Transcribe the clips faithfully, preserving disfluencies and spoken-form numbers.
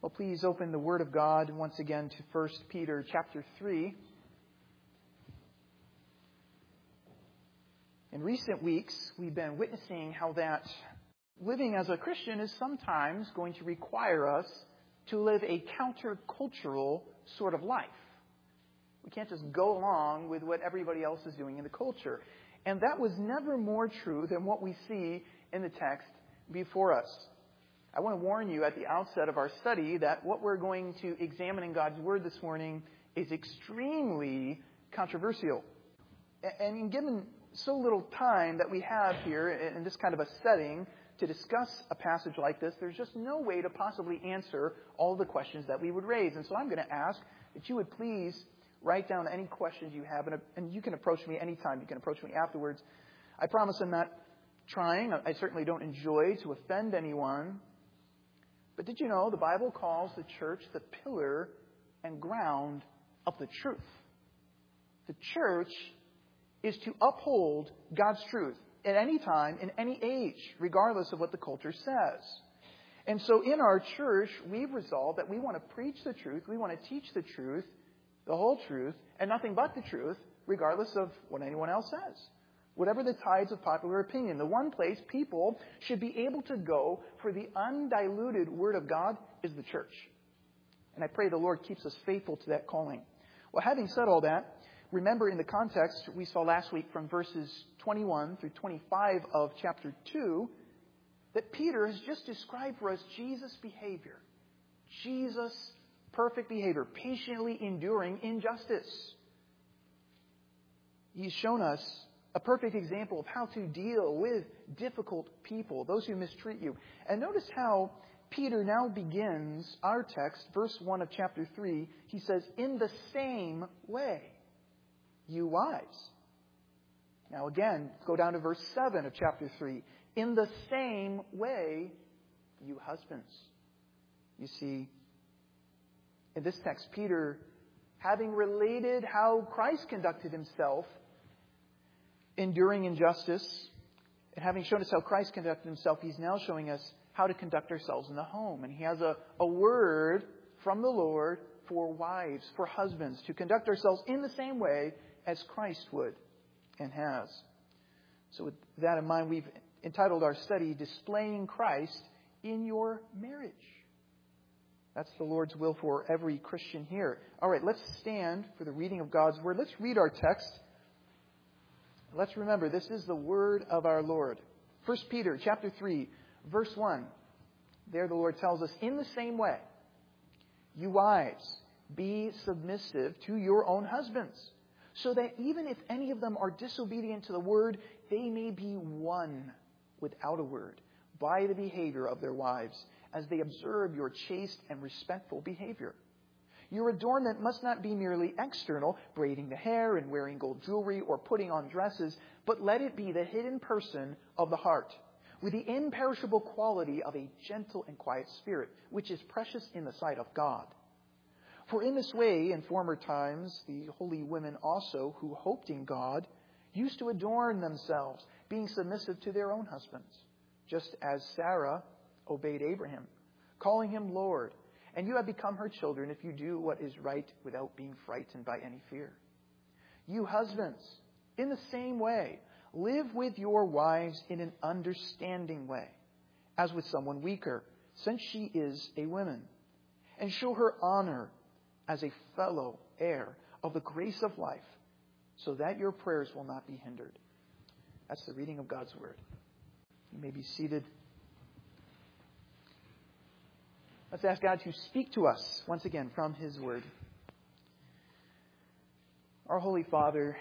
Well, please open the Word of God once again to First Peter chapter three. In recent weeks, we've been witnessing how that living as a Christian is sometimes going to require us to live a countercultural sort of life. We can't just go along with what everybody else is doing in the culture. And that was never more true than what we see in the text before us. I want to warn you at the outset of our study that what we're going to examine in God's Word this morning is extremely controversial. And given so little time that we have here in this kind of a setting to discuss a passage like this, there's just no way to possibly answer all the questions that we would raise. And so I'm going to ask that you would please write down any questions you have, and you can approach me anytime. You can approach me afterwards. I promise I'm not trying. I certainly don't enjoy to offend anyone. But did you know the Bible calls the church the pillar and ground of the truth? The church is to uphold God's truth at any time, in any age, regardless of what the culture says. And so in our church, we've resolved that we want to preach the truth, we want to teach the truth, the whole truth, and nothing but the truth, regardless of what anyone else says. Whatever the tides of popular opinion, the one place people should be able to go for the undiluted Word of God is the church. And I pray the Lord keeps us faithful to that calling. Well, having said all that, remember in the context we saw last week from verses twenty-one through twenty-five of chapter two, that Peter has just described for us Jesus' behavior. Jesus' perfect behavior, patiently enduring injustice. He's shown us a perfect example of how to deal with difficult people, those who mistreat you. And notice how Peter now begins our text, verse one of chapter three. He says, in the same way, you wives. Now again, go down to verse seven of chapter three. In the same way, you husbands. You see, in this text, Peter, having related how Christ conducted himself, enduring injustice, and having shown us how Christ conducted himself, he's now showing us how to conduct ourselves in the home. And he has a, a word from the Lord for wives, for husbands, to conduct ourselves in the same way as Christ would and has. So with that in mind, we've entitled our study, Displaying Christ in Your Marriage. That's the Lord's will for every Christian here. All right, let's stand for the reading of God's Word. Let's read our text. Let's remember, this is the word of our Lord. First Peter chapter three, verse one. There the Lord tells us, in the same way, you wives, be submissive to your own husbands, so that even if any of them are disobedient to the word, they may be won without a word by the behavior of their wives, as they observe your chaste and respectful behavior. Your adornment must not be merely external, braiding the hair and wearing gold jewelry or putting on dresses, but let it be the hidden person of the heart, with the imperishable quality of a gentle and quiet spirit, which is precious in the sight of God. For in this way, in former times, the holy women also, who hoped in God, used to adorn themselves, being submissive to their own husbands, just as Sarah obeyed Abraham, calling him Lord. And you have become her children if you do what is right without being frightened by any fear. You husbands, in the same way, live with your wives in an understanding way, as with someone weaker, since she is a woman. And show her honor as a fellow heir of the grace of life, so that your prayers will not be hindered. That's the reading of God's Word. You may be seated. Let's ask God to speak to us once again from His Word. Our Holy Father,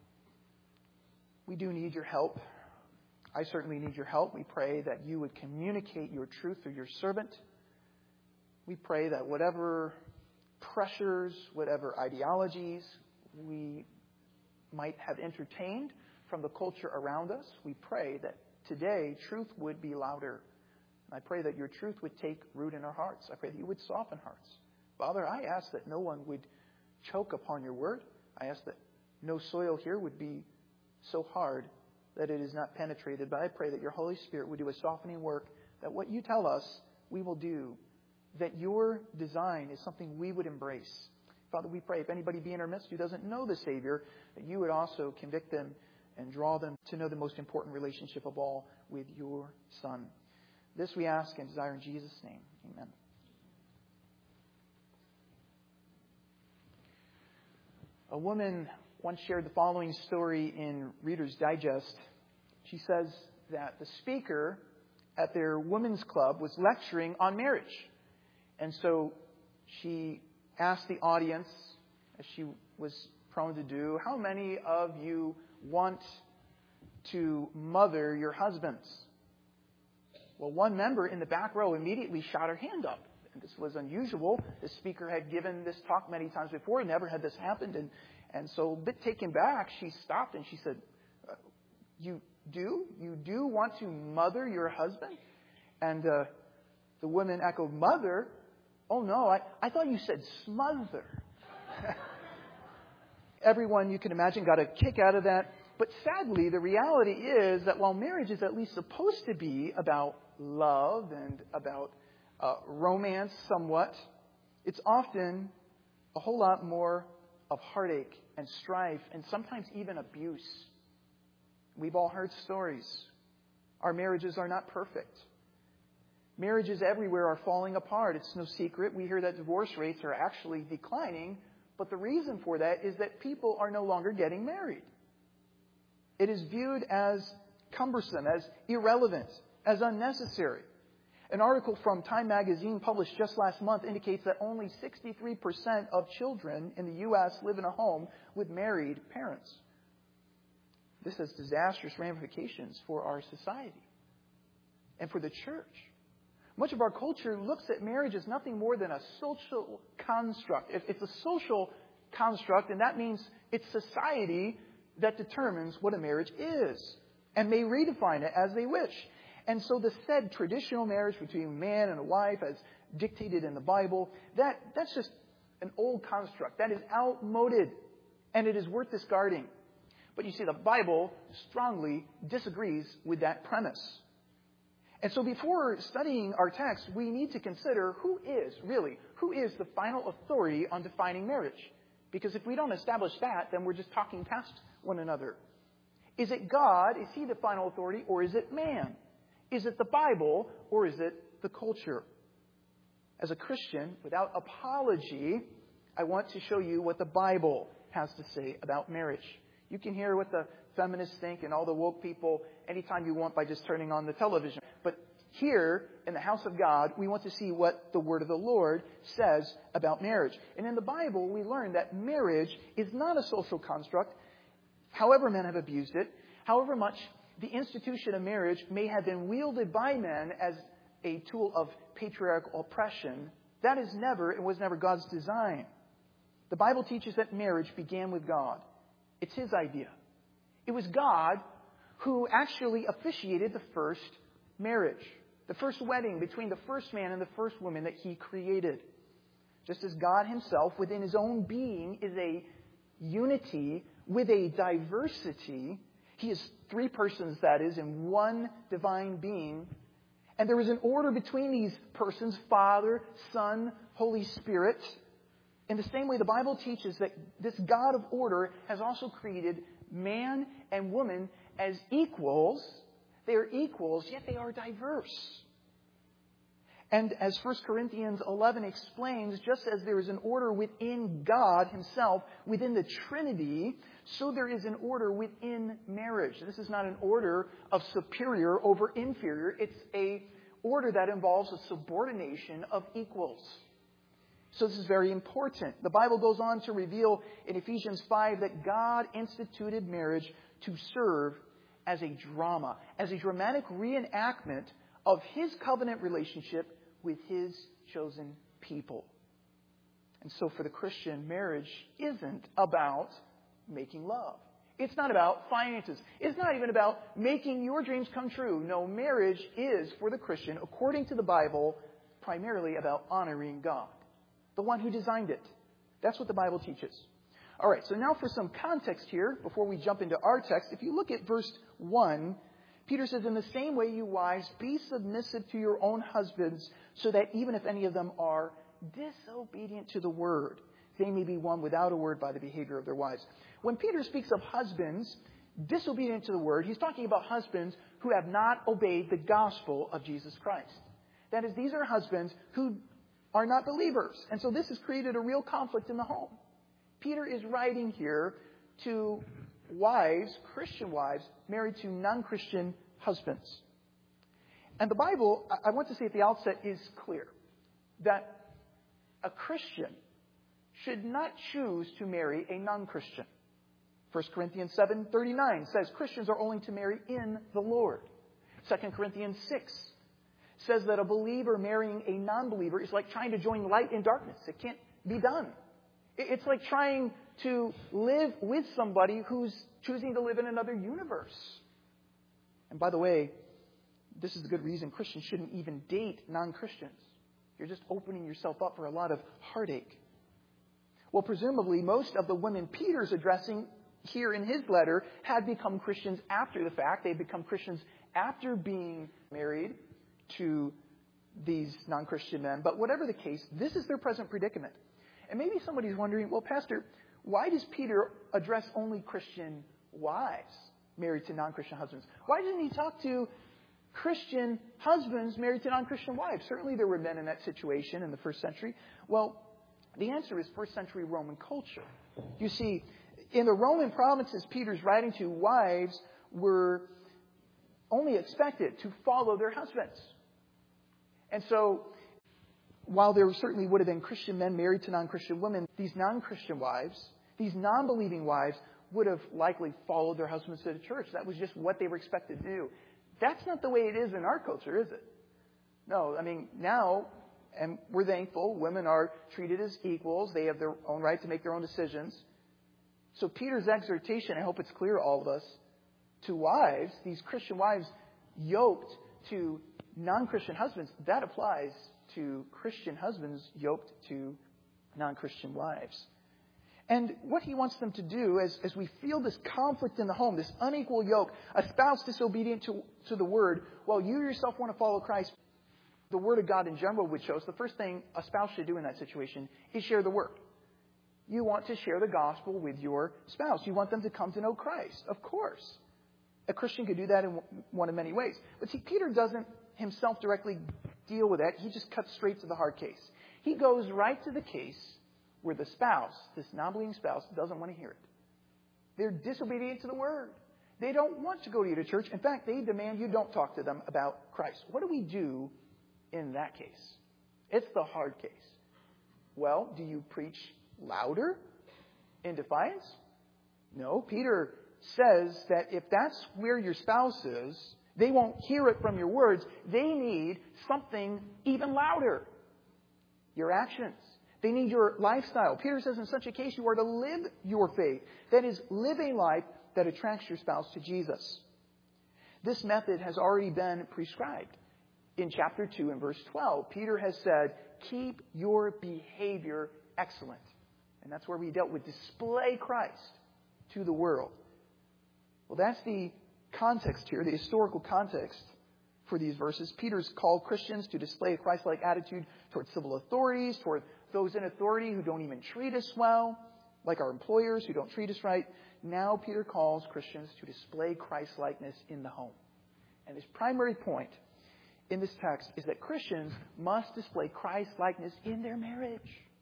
we do need your help. I certainly need your help. We pray that you would communicate your truth through your servant. We pray that whatever pressures, whatever ideologies we might have entertained from the culture around us, we pray that today truth would be louder. I pray that your truth would take root in our hearts. I pray that you would soften hearts. Father, I ask that no one would choke upon your word. I ask that no soil here would be so hard that it is not penetrated. But I pray that your Holy Spirit would do a softening work, that what you tell us, we will do that your design is something we would embrace. Father, we pray if anybody be in our midst who doesn't know the Savior, that you would also convict them and draw them to know the most important relationship of all with your Son. This we ask and desire in Jesus' name. Amen. A woman once shared the following story in Reader's Digest. She says that the speaker at their women's club was lecturing on marriage. And so she asked the audience, as she was prone to do, how many of you want to mother your husbands? Well, one member in the back row immediately shot her hand up. And this was unusual. The speaker had given this talk many times before. Never had this happened. And, and so a bit taken back, she stopped and she said, you do? You do want to mother your husband? And uh, the woman echoed, mother? Oh, no, I, I thought you said smother. Everyone, you can imagine, got a kick out of that. But sadly, the reality is that while marriage is at least supposed to be about love and about uh, romance somewhat, it's often a whole lot more of heartache and strife and sometimes even abuse. We've all heard stories. Our marriages are not perfect. Marriages everywhere are falling apart. It's no secret. We hear that divorce rates are actually declining. But the reason for that is that people are no longer getting married. It is viewed as cumbersome, as irrelevant, as unnecessary. An article from Time magazine published just last month indicates that only sixty-three percent of children in the U S live in a home with married parents. This has disastrous ramifications for our society and for the church. Much of our culture looks at marriage as nothing more than a social construct. If it's a social construct, and that means it's society that determines what a marriage is and may redefine it as they wish. And so the said traditional marriage between a man and a wife as dictated in the Bible, that, that's just an old construct. That is outmoded, and it is worth discarding. But you see, the Bible strongly disagrees with that premise. And so before studying our text, we need to consider who is, really, who is the final authority on defining marriage? Because if we don't establish that, then we're just talking past one another. Is it God? Is He the final authority? Or is it man? Is it the Bible? Or is it the culture? As a Christian, without apology, I want to show you what the Bible has to say about marriage. You can hear what the feminists think and all the woke people anytime you want by just turning on the television. But here, in the house of God, we want to see what the word of the Lord says about marriage. And in the Bible, we learn that marriage is not a social construct, however men have abused it, however much the institution of marriage may have been wielded by men as a tool of patriarchal oppression. That is never, it was never God's design. The Bible teaches that marriage began with God. It's His idea. It was God who actually officiated the first marriage, the first wedding between the first man and the first woman that He created. Just as God Himself, within His own being, is a unity with a diversity. He is three persons, that is, in one divine being. And there is an order between these persons, Father, Son, Holy Spirit. In the same way, the Bible teaches that this God of order has also created man and woman as equals. They are equals, yet they are diverse. And as First Corinthians eleven explains, just as there is an order within God Himself, within the Trinity, so there is an order within marriage. This is not an order of superior over inferior. It's an order that involves a subordination of equals. So this is very important. The Bible goes on to reveal in Ephesians five that God instituted marriage to serve as a drama, as a dramatic reenactment of His covenant relationship with His chosen people. And so for the Christian, marriage isn't about making love. It's not about finances. It's not even about making your dreams come true. No, marriage is, for the Christian, according to the Bible, primarily about honoring God, the one who designed it. That's what the Bible teaches. All right, so now for some context here, before we jump into our text, if you look at verse one, Peter says, in the same way, you wives, be submissive to your own husbands, so that even if any of them are disobedient to the word, they may be won without a word by the behavior of their wives. When Peter speaks of husbands disobedient to the word, he's talking about husbands who have not obeyed the gospel of Jesus Christ. That is, these are husbands who are not believers. And so this has created a real conflict in the home. Peter is writing here to wives, Christian wives, married to non-Christian husbands. And the Bible, I want to say at the outset, is clear that a Christian should not choose to marry a non-Christian. First Corinthians seven thirty-nine says Christians are only to marry in the Lord. Second Corinthians six says that a believer marrying a non-believer is like trying to join light in darkness. It can't be done. It's like trying to live with somebody who's choosing to live in another universe. And by the way, this is a good reason Christians shouldn't even date non-Christians. You're just opening yourself up for a lot of heartache. Well, presumably, most of the women Peter's addressing here in his letter had become Christians after the fact. They'd become Christians after being married to these non-Christian men. But whatever the case, this is their present predicament. And maybe somebody's wondering, well, Pastor, why does Peter address only Christian wives married to non-Christian husbands? Why doesn't he talk to Christian husbands married to non-Christian wives? Certainly there were men in that situation in the first century. Well, the answer is first century Roman culture. You see, in the Roman provinces Peter's writing to, wives were only expected to follow their husbands. And so, while there certainly would have been Christian men married to non-Christian women, these non-Christian wives, these non-believing wives, would have likely followed their husbands to the church. That was just what they were expected to do. That's not the way it is in our culture, is it? No, I mean, now, and we're thankful, women are treated as equals. They have their own right to make their own decisions. So Peter's exhortation, I hope it's clear to all of us, to wives, these Christian wives yoked to non-Christian husbands, that applies to Christian husbands yoked to non-Christian wives. And what he wants them to do, as, as we feel this conflict in the home, this unequal yoke, a spouse disobedient to, to the word, while you yourself want to follow Christ, the word of God in general would show us the first thing a spouse should do in that situation is share the word. You want to share the gospel with your spouse. You want them to come to know Christ, of course. A Christian could do that in one of many ways. But see, Peter doesn't himself directly deal with that. He just cuts straight to the hard case. He goes right to the case where the spouse, this non-believing spouse, doesn't want to hear it. They're disobedient to the word. They don't want to go to your church. In fact, they demand you don't talk to them about Christ. What do we do in that case? It's the hard case. Well, do you preach louder in defiance? No. Peter says that if that's where your spouse is, they won't hear it from your words. They need something even louder. Your actions. They need your lifestyle. Peter says in such a case, you are to live your faith. That is, live a life that attracts your spouse to Jesus. This method has already been prescribed. In chapter two and verse twelve, Peter has said, keep your behavior excellent. And that's where we dealt with display Christ to the world. Well, that's the context here, the historical context for these verses. Peter's called Christians to display a Christ-like attitude toward civil authorities, toward those in authority who don't even treat us well, like our employers who don't treat us right. Now Peter calls Christians to display Christ-likeness in the home. And his primary point in this text is that Christians must display Christ-likeness in their marriage.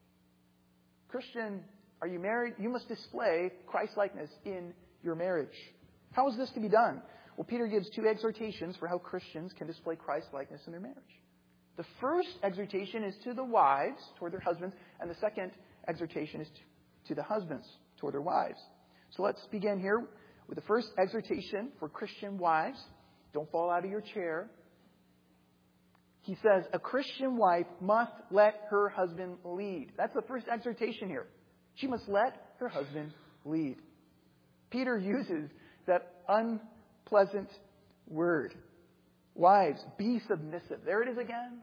Christian, are you married? You must display Christ-likeness in your marriage. How is this to be done? Well, Peter gives two exhortations for how Christians can display Christ-likeness in their marriage. The first exhortation is to the wives, toward their husbands, and the second exhortation is to, to the husbands, toward their wives. So let's begin here with the first exhortation for Christian wives. Don't fall out of your chair. He says, a Christian wife must let her husband lead. That's the first exhortation here. She must let her husband lead. Peter uses that unpleasant word. Wives, be submissive. There it is again.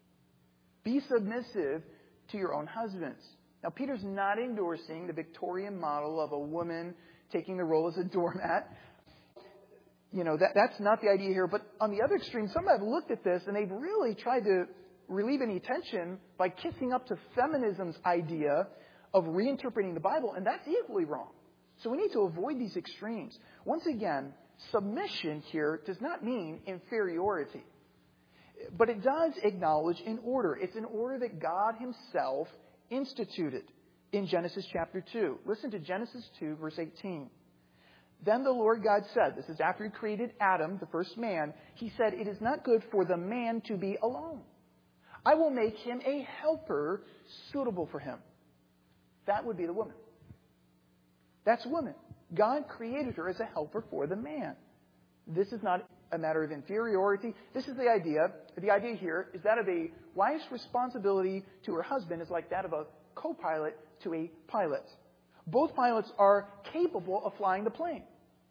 Be submissive to your own husbands. Now, Peter's not endorsing the Victorian model of a woman taking the role as a doormat. you know, that, that's not the idea here. But on the other extreme, some have looked at this and they've really tried to relieve any tension by kissing up to feminism's idea of reinterpreting the Bible, and that's equally wrong. So we need to avoid these extremes. Once again, submission here does not mean inferiority, but it does acknowledge an order. It's an order that God himself instituted in Genesis chapter two. Listen to Genesis two, verse eighteen. Then the Lord God said, this is after he created Adam, the first man, he said, "It is not good for the man to be alone. I will make him a helper suitable for him." That would be the woman. That's woman. God created her as a helper for the man. This is not a matter of inferiority. This is the idea. The idea here is that of a wife's responsibility to her husband is like that of a co-pilot to a pilot. Both pilots are capable of flying the plane,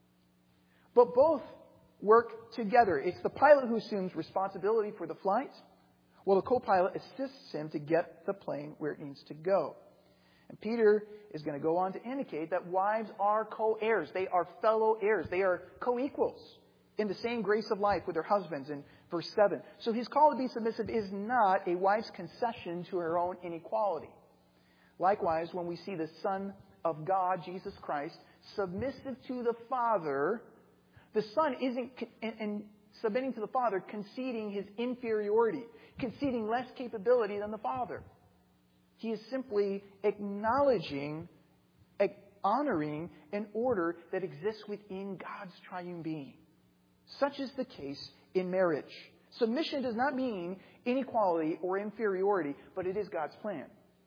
but both work together. It's the pilot who assumes responsibility for the flight, while the co-pilot assists him to get the plane where it needs to go. And Peter is going to go on to indicate that wives are co-heirs. They are fellow heirs. They are co-equals in the same grace of life with their husbands in verse seven. So his call to be submissive is not a wife's concession to her own inequality. Likewise, when we see the Son of God, Jesus Christ, submissive to the Father, the Son isn't, in, in submitting to the Father, conceding his inferiority, conceding less capability than the Father. He is simply acknowledging, honoring an order that exists within God's triune being. Such is the case in marriage. Submission does not mean inequality or inferiority, but it is God's plan.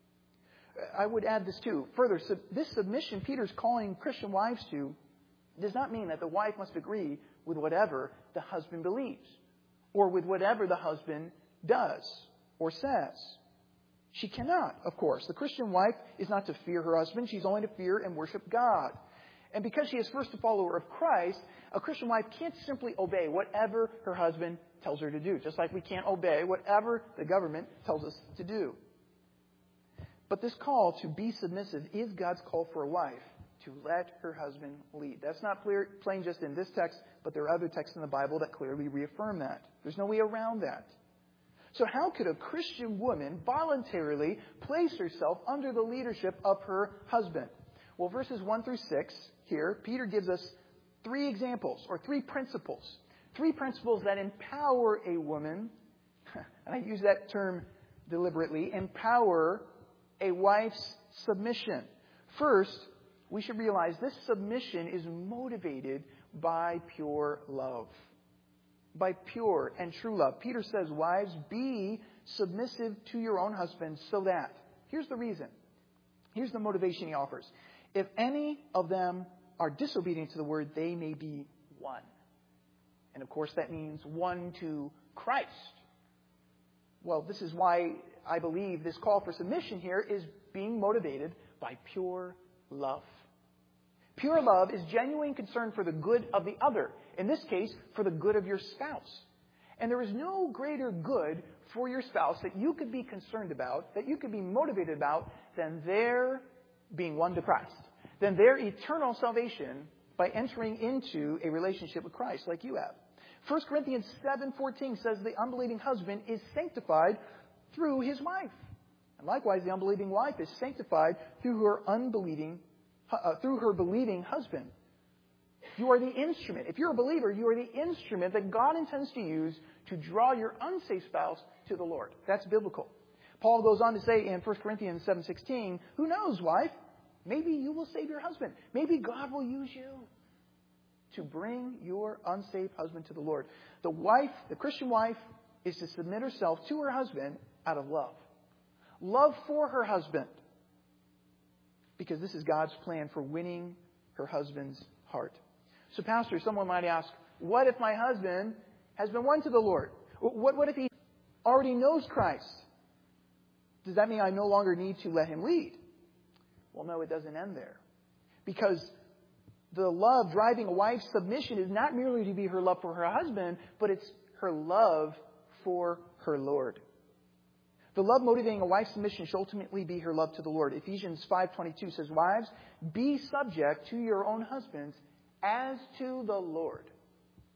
I would add this too. Further, sub- this submission Peter's calling Christian wives to does not mean that the wife must agree with whatever the husband believes or with whatever the husband does or says. She cannot, of course. The Christian wife is not to fear her husband. She's only to fear and worship God. And because she is first a follower of Christ, a Christian wife can't simply obey whatever her husband tells her to do, just like we can't obey whatever the government tells us to do. But this call to be submissive is God's call for a wife to let her husband lead. That's not clear, plain just in this text, but there are other texts in the Bible that clearly reaffirm that. There's no way around that. So how could a Christian woman voluntarily place herself under the leadership of her husband? Well, verses one through six here, Peter gives us three examples or three principles. Three principles that empower a woman, and I use that term deliberately, empower a wife's submission. First, we should realize this submission is motivated by pure love. By pure and true love. Peter says, wives, be submissive to your own husbands so that. Here's the reason. Here's the motivation he offers. If any of them are disobedient to the word, they may be won. And of course that means won to Christ. Well, this is why I believe this call for submission here is being motivated by pure love. Pure love is genuine concern for the good of the other. In this case, for the good of your spouse. And there is no greater good for your spouse that you could be concerned about, that you could be motivated about, than their being won to Christ. Than their eternal salvation by entering into a relationship with Christ like you have. First Corinthians seven fourteen says the unbelieving husband is sanctified through his wife. And likewise, the unbelieving wife is sanctified through her unbelieving, uh, through her believing husband. You are the instrument. If you're a believer, you are the instrument that God intends to use to draw your unsafe spouse to the Lord. That's biblical. Paul goes on to say in First Corinthians seven sixteen, who knows, wife? Maybe you will save your husband. Maybe God will use you to bring your unsafe husband to the Lord. The wife, the Christian wife, is to submit herself to her husband out of love. Love for her husband. Because this is God's plan for winning her husband's heart. So, Pastor, someone might ask, what if my husband has been won to the Lord? What, what if he already knows Christ? Does that mean I no longer need to let him lead? Well, no, it doesn't end there. Because the love driving a wife's submission is not merely to be her love for her husband, but it's her love for her Lord. The love motivating a wife's submission should ultimately be her love to the Lord. Ephesians five twenty-two says, wives, be subject to your own husbands as to the Lord.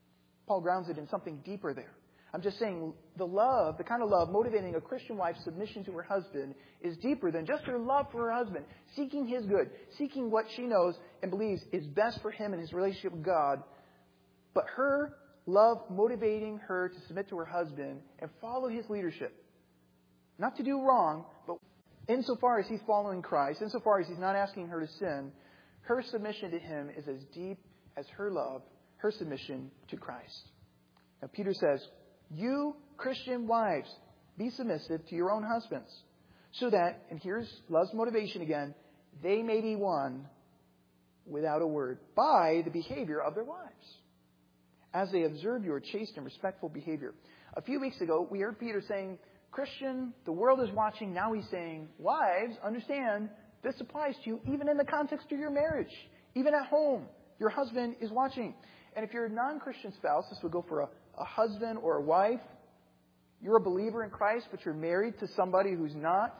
Paul grounds it in something deeper there. I'm just saying the love, the kind of love motivating a Christian wife's submission to her husband is deeper than just her love for her husband, seeking his good, seeking what she knows and believes is best for him and his relationship with God. But her love motivating her to submit to her husband and follow his leadership. Not to do wrong, but insofar as he's following Christ, insofar as he's not asking her to sin, her submission to him is as deep as her love, her submission to Christ. Now Peter says, you Christian wives, be submissive to your own husbands, so that, and here's love's motivation again, they may be won without a word by the behavior of their wives, as they observe your chaste and respectful behavior. A few weeks ago, we heard Peter saying, Christian, the world is watching. Now he's saying, wives, understand, this applies to you even in the context of your marriage, even at home. Your husband is watching. And if you're a non-Christian spouse, this would go for a, a husband or a wife. You're a believer in Christ, but you're married to somebody who's not.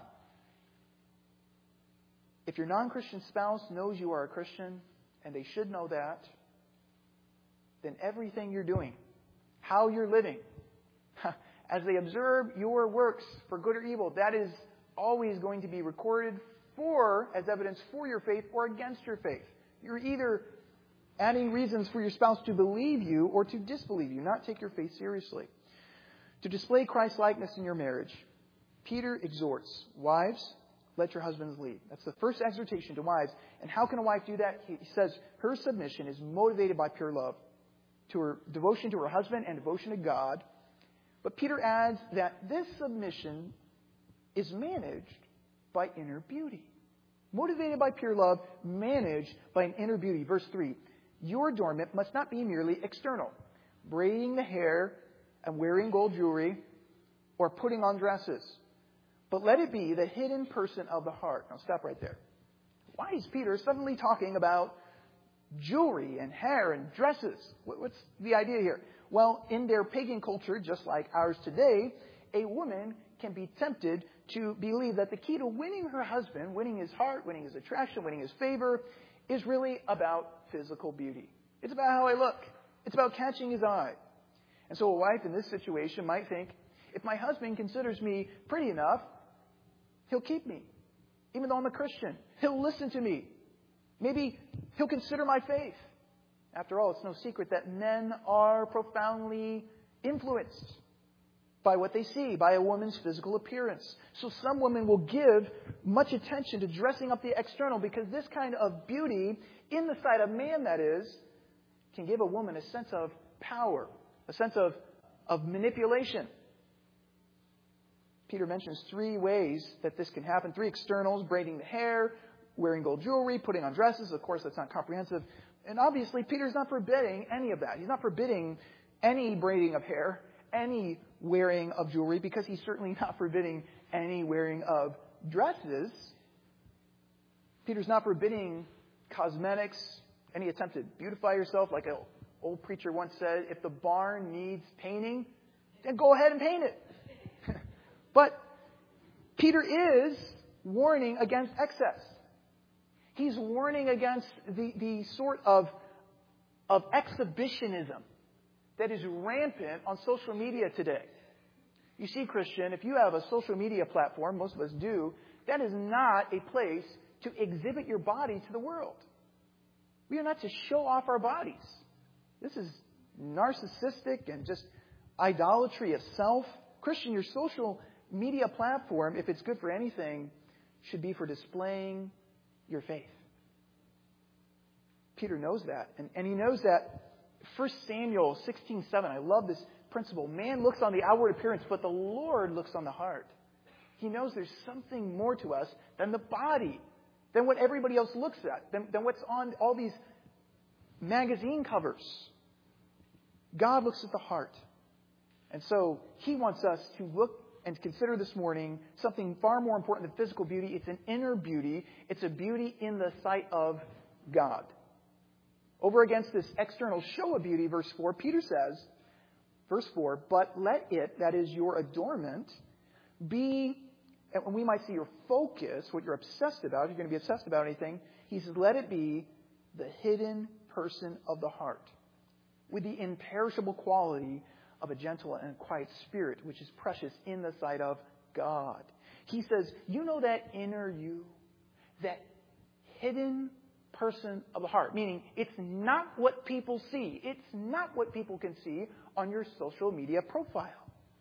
If your non-Christian spouse knows you are a Christian, and they should know that, then everything you're doing, how you're living, as they observe your works for good or evil, that is always going to be recorded for, as evidence for your faith or against your faith. You're either adding reasons for your spouse to believe you or to disbelieve you, not take your faith seriously. To display Christ-likeness in your marriage, Peter exhorts, wives, let your husbands lead. That's the first exhortation to wives. And how can a wife do that? He says her submission is motivated by pure love, to her devotion to her husband and devotion to God. But Peter adds that this submission is managed by inner beauty. Motivated by pure love, managed by an inner beauty. Verse three, your adornment must not be merely external, braiding the hair and wearing gold jewelry or putting on dresses, but let it be the hidden person of the heart. Now stop right there. Why is Peter suddenly talking about jewelry and hair and dresses? What's the idea here? Well, in their pagan culture, just like ours today, a woman can be tempted to believe that the key to winning her husband, winning his heart, winning his attraction, winning his favor, is really about physical beauty. It's about how I look. It's about catching his eye. And so a wife in this situation might think, if my husband considers me pretty enough, he'll keep me. Even though I'm a Christian, he'll listen to me. Maybe he'll consider my faith. After all, it's no secret that men are profoundly influenced by what they see, by a woman's physical appearance. So some women will give much attention to dressing up the external because this kind of beauty, in the sight of man that is, can give a woman a sense of power, a sense of, of manipulation. Peter mentions three ways that this can happen. Three externals: braiding the hair, wearing gold jewelry, putting on dresses. Of course, that's not comprehensive. And obviously, Peter's not forbidding any of that. He's not forbidding any braiding of hair, any wearing of jewelry, because he's certainly not forbidding any wearing of dresses. Peter's not forbidding cosmetics, any attempt to beautify yourself. Like an old preacher once said, if the barn needs painting, then go ahead and paint it. But Peter is warning against excess. He's warning against the, the sort of, of exhibitionism that is rampant on social media today. You see, Christian, if you have a social media platform, most of us do, that is not a place to exhibit your body to the world. We are not to show off our bodies. This is narcissistic and just idolatry of self. Christian, your social media platform, if it's good for anything, should be for displaying your faith. Peter knows that. And, and he knows that First Samuel sixteen seven, I love this principle. Man looks on the outward appearance, but the Lord looks on the heart. He knows there's something more to us than the body, than what everybody else looks at, than, than what's on all these magazine covers. God looks at the heart. And so he wants us to look and consider this morning something far more important than physical beauty. It's an inner beauty. It's a beauty in the sight of God. Over against this external show of beauty, verse four, Peter says, verse four, but let it, that is your adornment, be, and we might see your focus, what you're obsessed about, if you're going to be obsessed about anything, he says, let it be the hidden person of the heart. with the imperishable quality of a gentle and quiet spirit, which is precious in the sight of God. He says, you know that inner you, that hidden person of the heart, meaning it's not what people see. It's not what people can see on your social media profile.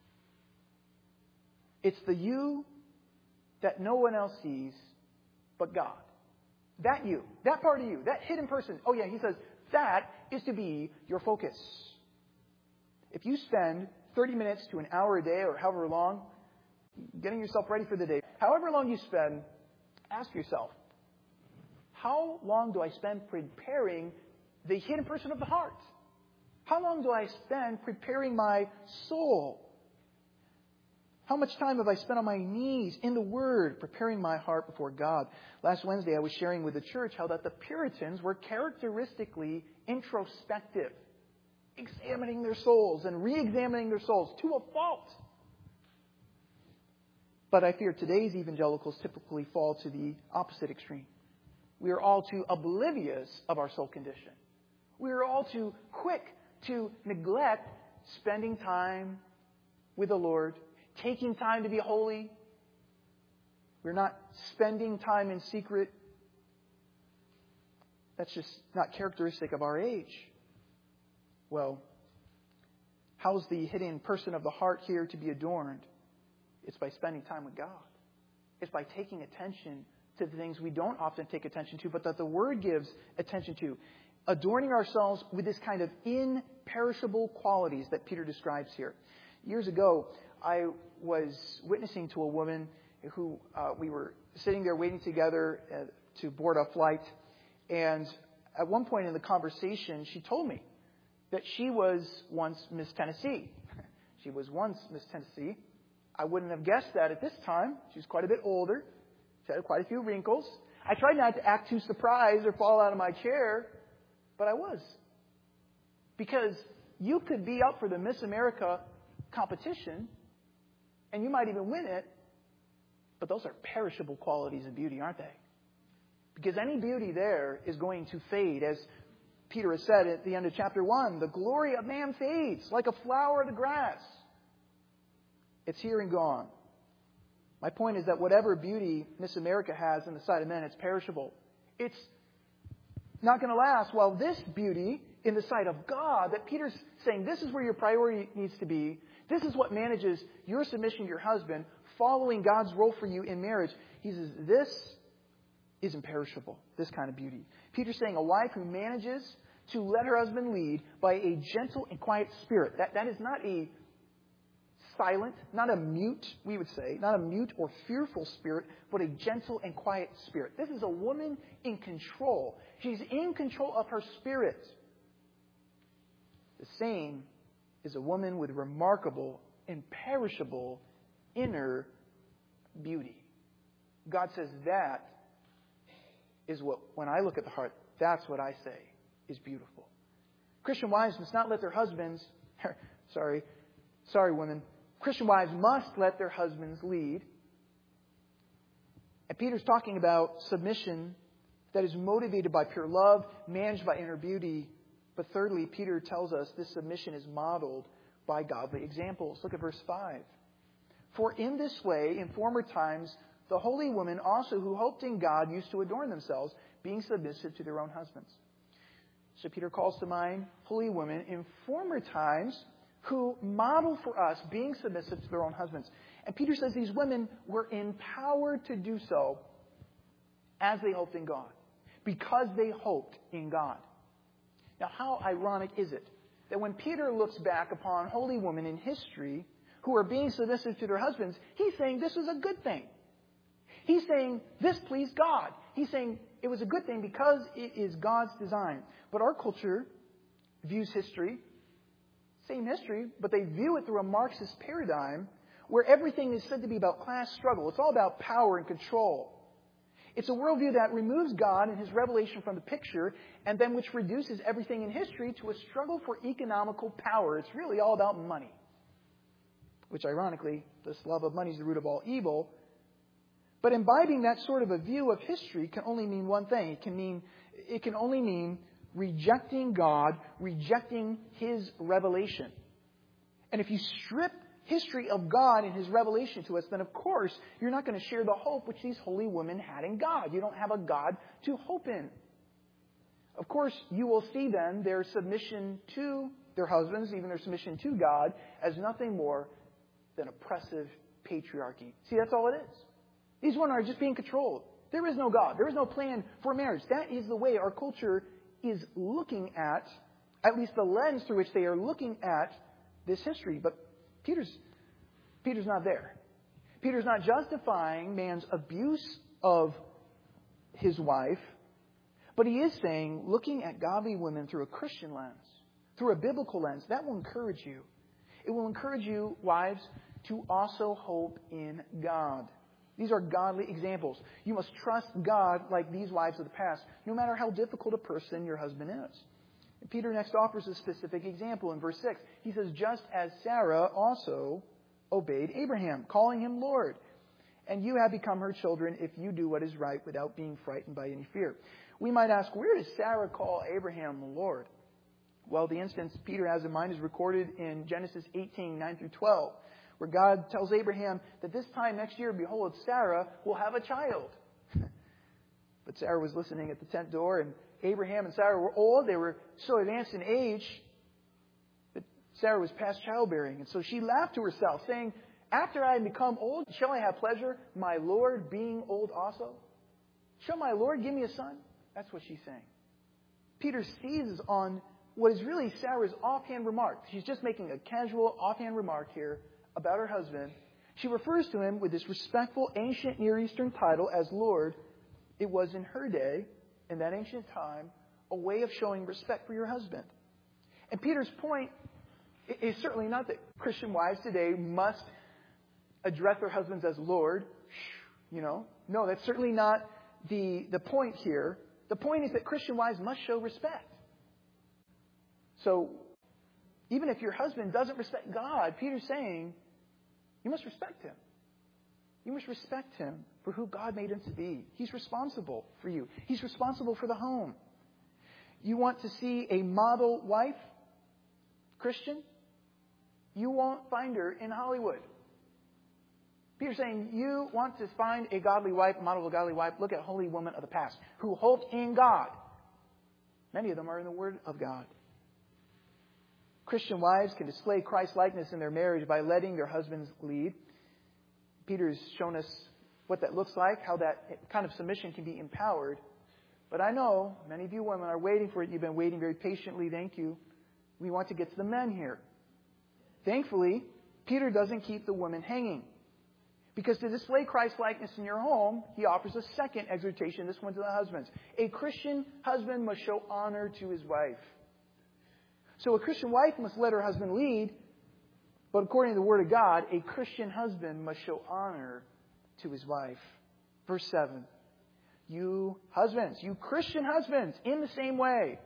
It's the you that no one else sees but God. That you, that part of you, that hidden person. Oh yeah, he says, that is to be your focus. If you spend thirty minutes to an hour a day or however long getting yourself ready for the day, however long you spend, ask yourself, how long do I spend preparing the hidden person of the heart? How long do I spend preparing my soul? How much time have I spent on my knees in the Word, preparing my heart before God? Last Wednesday, I was sharing with the church how that the Puritans were characteristically introspective, examining their souls and re-examining their souls to a fault. But I fear today's evangelicals typically fall to the opposite extreme. We are all too oblivious of our soul condition. We are all too quick to neglect spending time with the Lord, taking time to be holy. We're not spending time in secret. That's just not characteristic of our age. Well, how's the hidden person of the heart here to be adorned? It's by spending time with God. It's by taking attention to the things we don't often take attention to, but that the Word gives attention to. Adorning ourselves with this kind of imperishable qualities that Peter describes here. Years ago, I was witnessing to a woman who uh, we were sitting there waiting together uh, to board a flight. And at one point in the conversation, she told me that she was once Miss Tennessee. She was once Miss Tennessee. I wouldn't have guessed that at this time. She was quite a bit older. She had quite a few wrinkles. I tried not to act too surprised or fall out of my chair, but I was. Because you could be up for the Miss America competition, and you might even win it, but those are perishable qualities of beauty, aren't they? Because any beauty there is going to fade. As Peter has said at the end of chapter one, the glory of man fades like a flower of the grass. It's here and gone. My point is that whatever beauty Miss America has in the sight of men, it's perishable. It's not going to last. While this beauty in the sight of God, that Peter's saying this is where your priority needs to be. This is what manages your submission to your husband, following God's role for you in marriage. He says this is imperishable, this kind of beauty. Peter's saying a wife who manages to let her husband lead by a gentle and quiet spirit. That, that is not a silent, not a mute, we would say, not a mute or fearful spirit, but a gentle and quiet spirit. This is a woman in control. She's in control of her spirit. The same is a woman with remarkable, imperishable inner beauty. God says that is what, when I look at the heart, that's what I say is beautiful. Christian wives must not let their husbands, sorry, sorry women, Christian wives must let their husbands lead. And Peter's talking about submission that is motivated by pure love, managed by inner beauty. But thirdly, Peter tells us this submission is modeled by godly examples. Look at verse five. For in this way, in former times, the holy women also who hoped in God used to adorn themselves, being submissive to their own husbands. So Peter calls to mind holy women in former times who model for us being submissive to their own husbands. And Peter says these women were empowered to do so as they hoped in God, because they hoped in God. Now, how ironic is it that when Peter looks back upon holy women in history who are being submissive to their husbands, he's saying this is a good thing. He's saying this pleased God. He's saying it was a good thing because it is God's design. But our culture views history, same history, but they view it through a Marxist paradigm where everything is said to be about class struggle. It's all about power and control. It's a worldview that removes God and His revelation from the picture, and then which reduces everything in history to a struggle for economical power. It's really all about money. Which, ironically, this love of money is the root of all evil. But imbibing that sort of a view of history can only mean one thing. It can mean, it can only mean rejecting God, rejecting His revelation. And if you strip history of God and His revelation to us, then of course you're not going to share the hope which these holy women had in God. You don't have a God to hope in. Of course, you will see then their submission to their husbands, even their submission to God, as nothing more than oppressive patriarchy. See, that's all it is. These women are just being controlled. There is no God. There is no plan for marriage. That is the way our culture is looking at, at least the lens through which they are looking at this history. But Peter's, Peter's not there. Peter's not justifying man's abuse of his wife, but he is saying, looking at godly women through a Christian lens, through a biblical lens, that will encourage you. It will encourage you, wives, to also hope in God. These are godly examples. You must trust God like these wives of the past, no matter how difficult a person your husband is. And Peter next offers a specific example in verse six. He says, just as Sarah also obeyed Abraham, calling him Lord. And you have become her children if you do what is right without being frightened by any fear. We might ask, where does Sarah call Abraham Lord? Well, the instance Peter has in mind is recorded in Genesis eighteen, nine through twelve, where God tells Abraham that this time next year, behold, Sarah will have a child. But Sarah was listening at the tent door, and Abraham and Sarah were old. They were so advanced in age that Sarah was past childbearing. And so she laughed to herself, saying, after I become old, shall I have pleasure, my Lord being old also? Shall my Lord give me a son? That's what she's saying. Peter seizes on what is really Sarah's offhand remark. She's just making a casual offhand remark here about her husband. She refers to him with this respectful ancient Near Eastern title as Lord. It was in her day, in that ancient time, a way of showing respect for your husband. And Peter's point is certainly not that Christian wives today must address their husbands as Lord. You know, no, that's certainly not the, the point here. The point is that Christian wives must show respect. So, even if your husband doesn't respect God, Peter's saying, you must respect him. You must respect him for who God made him to be. He's responsible for you. He's responsible for the home. You want to see a model wife, Christian? You won't find her in Hollywood. Peter's saying, you want to find a godly wife, a model of a godly wife, look at holy women of the past who hoped in God. Many of them are in the Word of God. Christian wives can display Christ-likeness in their marriage by letting their husbands lead. Peter's shown us what that looks like, how that kind of submission can be empowered. But I know many of you women are waiting for it. You've been waiting very patiently. Thank you. We want to get to the men here. Thankfully, Peter doesn't keep the women hanging. Because to display Christ-likeness in your home, he offers a second exhortation, this one to the husbands. A Christian husband must show honor to his wife. So a Christian wife must let her husband lead, but according to the Word of God, a Christian husband must show honor to his wife. Verse seven. You husbands, you Christian husbands, in the same way,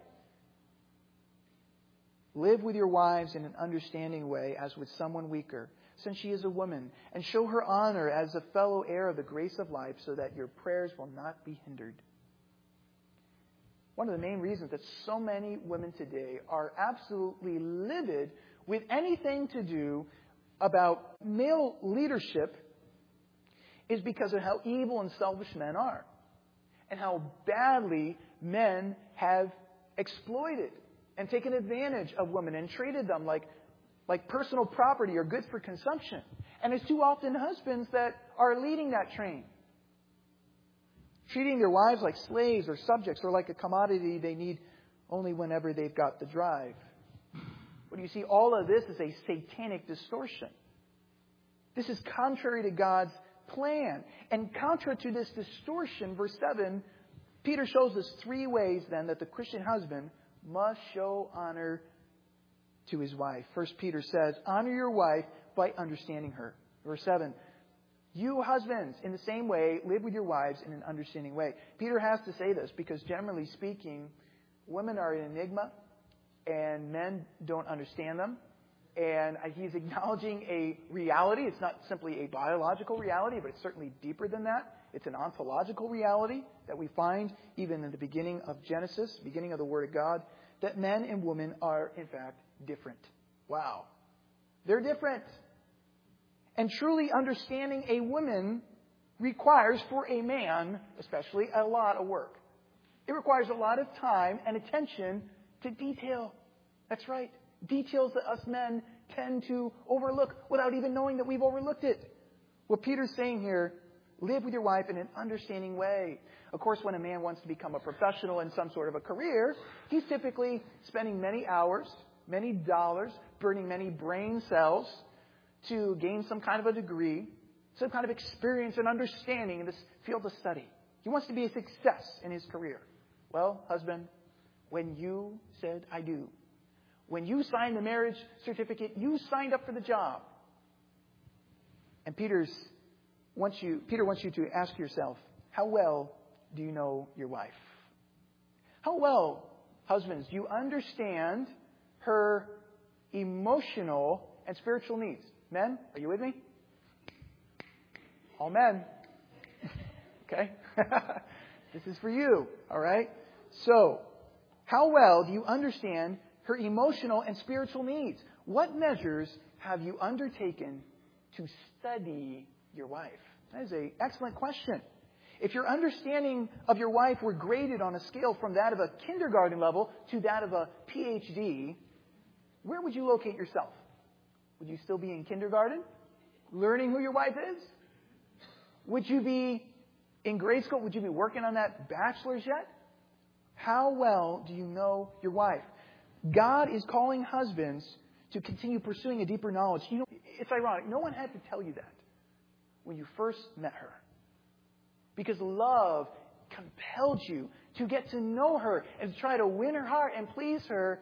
live with your wives in an understanding way as with someone weaker, since she is a woman, and show her honor as a fellow heir of the grace of life, so that your prayers will not be hindered. One of the main reasons that so many women today are absolutely livid with anything to do about male leadership is because of how evil and selfish men are, and how badly men have exploited and taken advantage of women and treated them like like personal property or goods for consumption. And it's too often husbands that are leading that train, treating their wives like slaves or subjects or like a commodity they need only whenever they've got the drive. But you see, all of this is a satanic distortion. This is contrary to God's plan. And contrary to this distortion, verse seven, Peter shows us three ways then that the Christian husband must show honor to his wife. First Peter says, honor your wife by understanding her. Verse seven, you husbands, in the same way, live with your wives in an understanding way. Peter has to say this because generally speaking, women are an enigma and men don't understand them. And he's acknowledging a reality. It's not simply a biological reality, but it's certainly deeper than that. It's an ontological reality that we find even in the beginning of Genesis, beginning of the Word of God, that men and women are, in fact, different. Wow. They're different. And truly understanding a woman requires for a man, especially, a lot of work. It requires a lot of time and attention to detail. That's right. Details that us men tend to overlook without even knowing that we've overlooked it. What Peter's saying here, live with your wife in an understanding way. Of course, when a man wants to become a professional in some sort of a career, he's typically spending many hours, many dollars, burning many brain cells to gain some kind of a degree, some kind of experience and understanding in this field of study. He wants to be a success in his career. Well, husband, when you said, I do, when you signed the marriage certificate, you signed up for the job. And Peter's wants you, Peter wants you to ask yourself, how well do you know your wife? How well, husbands, do you understand her emotional and spiritual needs? Men, are you with me? All men. Okay? This is for you, all right? So, how well do you understand her emotional and spiritual needs? What measures have you undertaken to study your wife? That is an excellent question. If your understanding of your wife were graded on a scale from that of a kindergarten level to that of a P H D, where would you locate yourself? Would you still be in kindergarten, learning who your wife is? Would you be in grade school? Would you be working on that bachelor's yet? How well do you know your wife? God is calling husbands to continue pursuing a deeper knowledge. You know, it's ironic. No one had to tell you that when you first met her. Because love compelled you to get to know her and to try to win her heart and please her.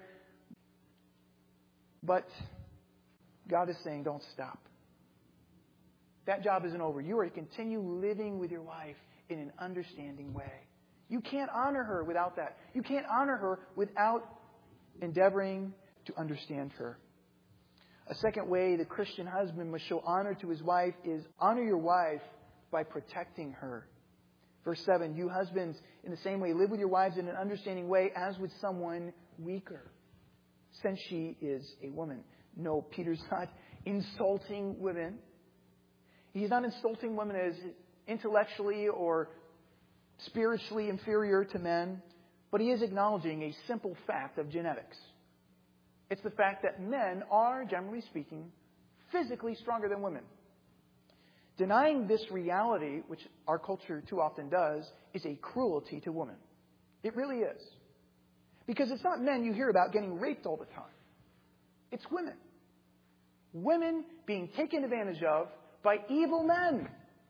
But God is saying, don't stop. That job isn't over. You are to continue living with your wife in an understanding way. You can't honor her without that. You can't honor her without endeavoring to understand her. A second way the Christian husband must show honor to his wife is honor your wife by protecting her. Verse seven, you husbands, in the same way, live with your wives in an understanding way as with someone weaker, since she is a woman. No, Peter's not insulting women. He's not insulting women as intellectually or spiritually inferior to men, but he is acknowledging a simple fact of genetics. It's the fact that men are, generally speaking, physically stronger than women. Denying this reality, which our culture too often does, is a cruelty to women. It really is. Because it's not men you hear about getting raped all the time. It's women. Women being taken advantage of by evil men.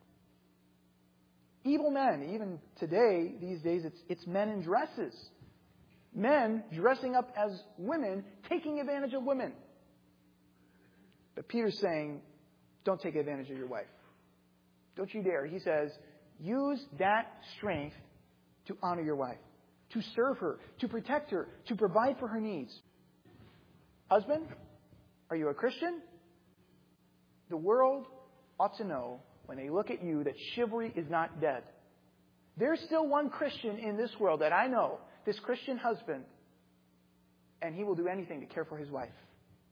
Evil men. Even today, these days, it's, it's men in dresses. Men dressing up as women, taking advantage of women. But Peter's saying, don't take advantage of your wife. Don't you dare. He says, use that strength to honor your wife, to serve her, to protect her, to provide for her needs. Husband, are you a Christian? The world ought to know when they look at you that chivalry is not dead. There's still one Christian in this world that I know, this Christian husband, and he will do anything to care for his wife.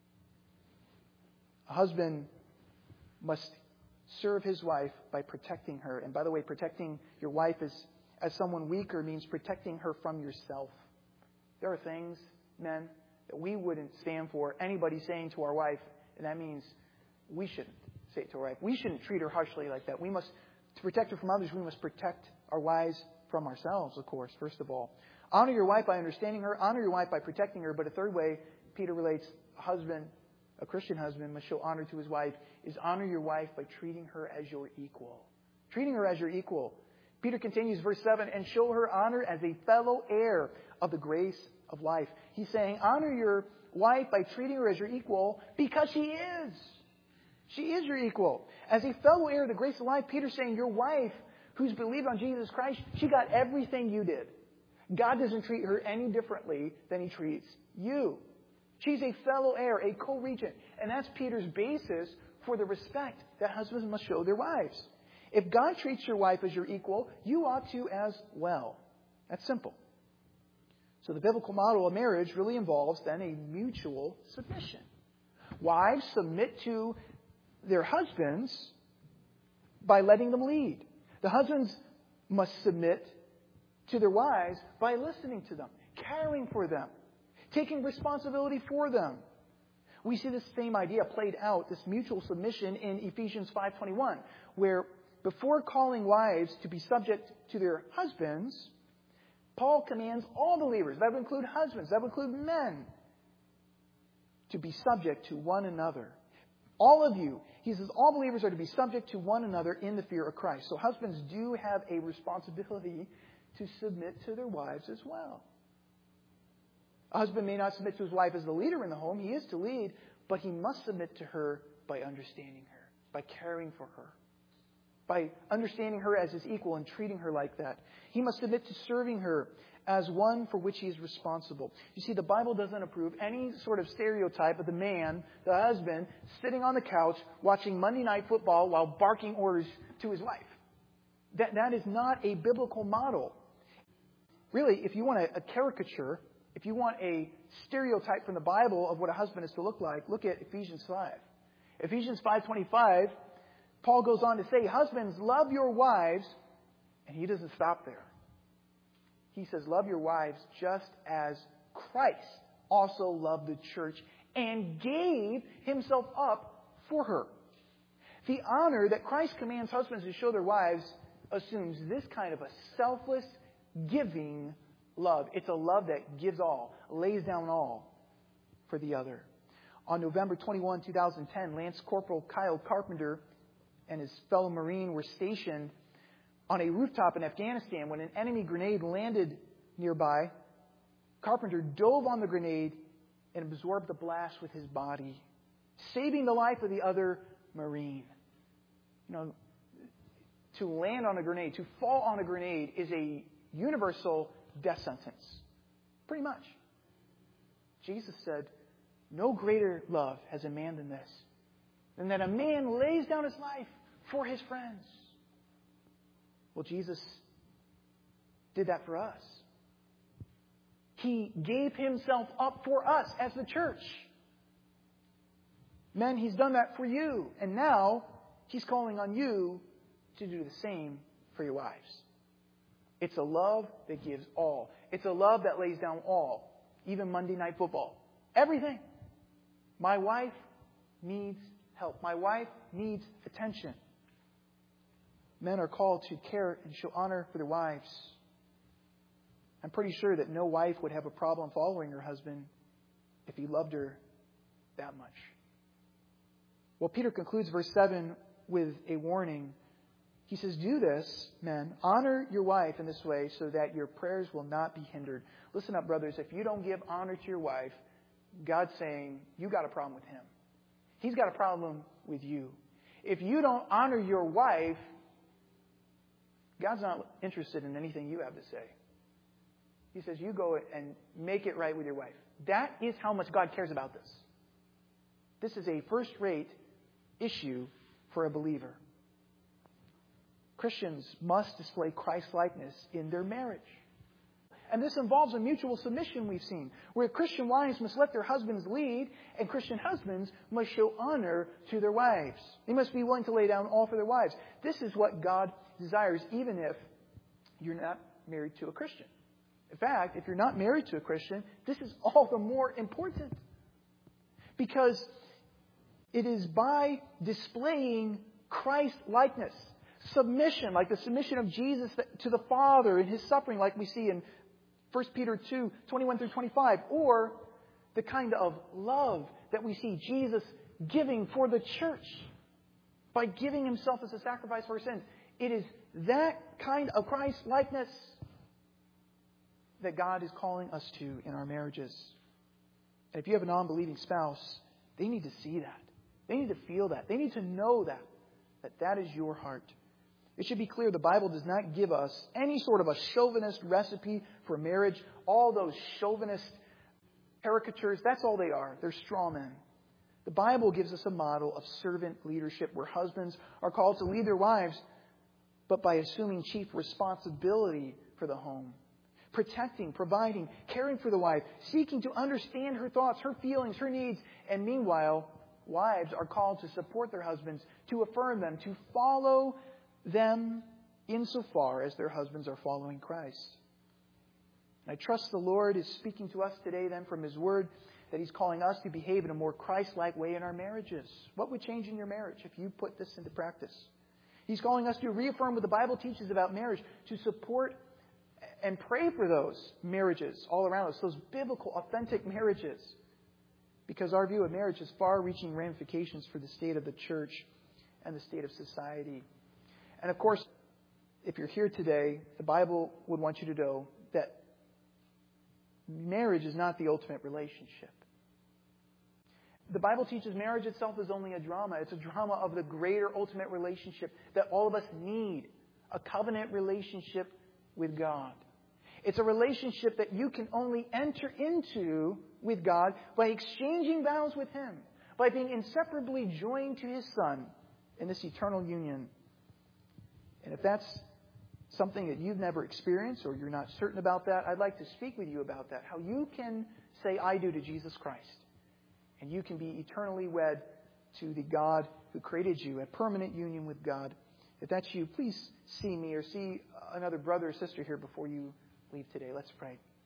A husband must serve his wife by protecting her. And by the way, protecting your wife as, as someone weaker means protecting her from yourself. There are things, men, that we wouldn't stand for anybody saying to our wife, and that means we shouldn't say it to our wife. We shouldn't treat her harshly like that. We must, to protect her from others, we must protect our wives from ourselves, of course, first of all. Honor your wife by understanding her. Honor your wife by protecting her. But a third way, Peter relates, a husband, a Christian husband must show honor to his wife, is honor your wife by treating her as your equal. Treating her as your equal. Peter continues, verse seven, and show her honor as a fellow heir of the grace of life. He's saying, honor your wife by treating her as your equal because she is. She is your equal. As a fellow heir of the grace of life, Peter's saying, your wife, who's believed on Jesus Christ, she got everything you did. God doesn't treat her any differently than He treats you. She's a fellow heir, a co-regent. And that's Peter's basis for the respect that husbands must show their wives. If God treats your wife as your equal, you ought to as well. That's simple. So the biblical model of marriage really involves then a mutual submission. Wives submit to their husbands by letting them lead. The husbands must submit to their wives by listening to them, caring for them, taking responsibility for them. We see this same idea played out, this mutual submission, in Ephesians five twenty-one, where before calling wives to be subject to their husbands, Paul commands all believers, that would include husbands, that would include men, to be subject to one another. All of you, he says, all believers are to be subject to one another in the fear of Christ. So husbands do have a responsibility to submit to their wives as well. A husband may not submit to his wife as the leader in the home. He is to lead, but he must submit to her by understanding her, by caring for her, by understanding her as his equal and treating her like that. He must submit to serving her as one for which he is responsible. You see, the Bible doesn't approve any sort of stereotype of the man, the husband, sitting on the couch watching Monday Night Football while barking orders to his wife. That, that is not a biblical model. Really, if you want a, a caricature, if you want a stereotype from the Bible of what a husband is to look like, look at Ephesians five. Ephesians five twenty-five, Paul goes on to say, husbands, love your wives, and he doesn't stop there. He says, love your wives just as Christ also loved the church and gave himself up for her. The honor that Christ commands husbands to show their wives assumes this kind of a selfless, giving love. It's a love that gives all, lays down all for the other. On November twenty-first, twenty ten, Lance Corporal Kyle Carpenter and his fellow Marine were stationed on a rooftop in Afghanistan when an enemy grenade landed nearby. Carpenter dove on the grenade and absorbed the blast with his body, saving the life of the other Marine. You know, to land on a grenade, to fall on a grenade is a universal death sentence. Pretty much. Jesus said, no greater love has a man than this, than that a man lays down his life for his friends. Well, Jesus did that for us. He gave himself up for us as the church. Men, he's done that for you. And now he's calling on you to do the same for your wives. It's a love that gives all. It's a love that lays down all. Even Monday Night Football. Everything. My wife needs help. My wife needs attention. Men are called to care and show honor for their wives. I'm pretty sure that no wife would have a problem following her husband if he loved her that much. Well, Peter concludes verse seven with a warning. He says, do this, men, honor your wife in this way so that your prayers will not be hindered. Listen up, brothers. If you don't give honor to your wife, God's saying, you got a problem with him. He's got a problem with you. If you don't honor your wife, God's not interested in anything you have to say. He says, you go and make it right with your wife. That is how much God cares about this. This is a first-rate issue for a believer. Christians must display Christ-likeness in their marriage. And this involves a mutual submission we've seen, where Christian wives must let their husbands lead, and Christian husbands must show honor to their wives. They must be willing to lay down all for their wives. This is what God desires, even if you're not married to a Christian. In fact, if you're not married to a Christian, this is all the more important. Because it is by displaying Christ-likeness, submission, like the submission of Jesus to the Father in his suffering, like we see in First Peter two, twenty-one through twenty-five, or the kind of love that we see Jesus giving for the church by giving himself as a sacrifice for our sins. It is that kind of Christ-likeness that God is calling us to in our marriages. And if you have a non-believing spouse, they need to see that. They need to feel that. They need to know that, that that is your heart. It should be clear the Bible does not give us any sort of a chauvinist recipe for marriage. All those chauvinist caricatures, that's all they are. They're straw men. The Bible gives us a model of servant leadership where husbands are called to lead their wives but by assuming chief responsibility for the home. Protecting, providing, caring for the wife, seeking to understand her thoughts, her feelings, her needs. And meanwhile, wives are called to support their husbands, to affirm them, to follow them insofar as their husbands are following Christ. I trust the Lord is speaking to us today then from His Word, that He's calling us to behave in a more Christ-like way in our marriages. What would change in your marriage if you put this into practice? He's calling us to reaffirm what the Bible teaches about marriage, to support and pray for those marriages all around us, those biblical, authentic marriages. Because our view of marriage has far-reaching ramifications for the state of the church and the state of society. And of course, if you're here today, the Bible would want you to know that marriage is not the ultimate relationship. The Bible teaches marriage itself is only a drama. It's a drama of the greater ultimate relationship that all of us need. A covenant relationship with God. It's a relationship that you can only enter into with God by exchanging vows with Him. By being inseparably joined to His Son in this eternal union. And if that's something that you've never experienced or you're not certain about that, I'd like to speak with you about that. How you can say, I do to Jesus Christ. And you can be eternally wed to the God who created you, a permanent union with God. If that's you, please see me or see another brother or sister here before you leave today. Let's pray.